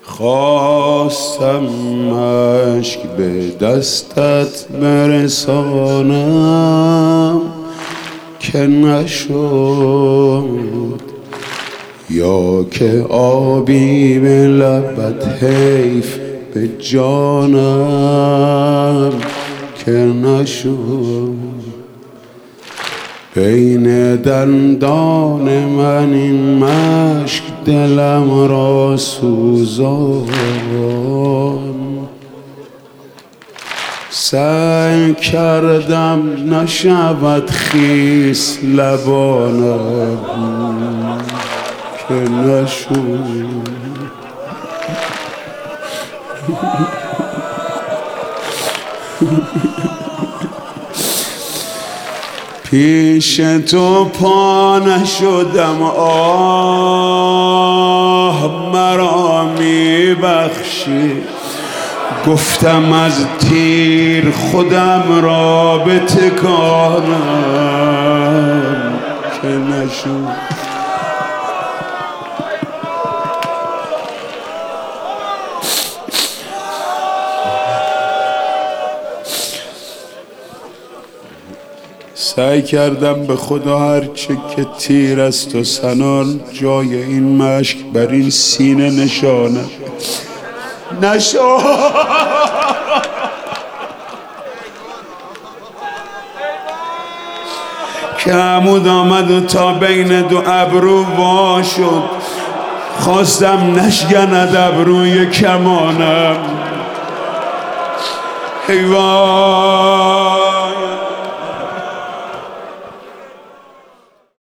خواستم مشک به دستت برسانم که نشد، یا که آبی به لبت حیف به جانم که نشد. بین دندان من این مشک دلم را سوزان، سعی کردم نشود خیس لبانم که نشد. پیش تو پا نشدم، آه مرا میبخشی. گفتم از تیر خودم را بتکانم که نشد. سعی کردم به خدا هرچه که تیر است و سنان جای این مشک بر این سینه نشانم نشد. که عمود آمد و تا بین دو ابرو وا شد، خواستم نشکند ابروی کمانم. ای وای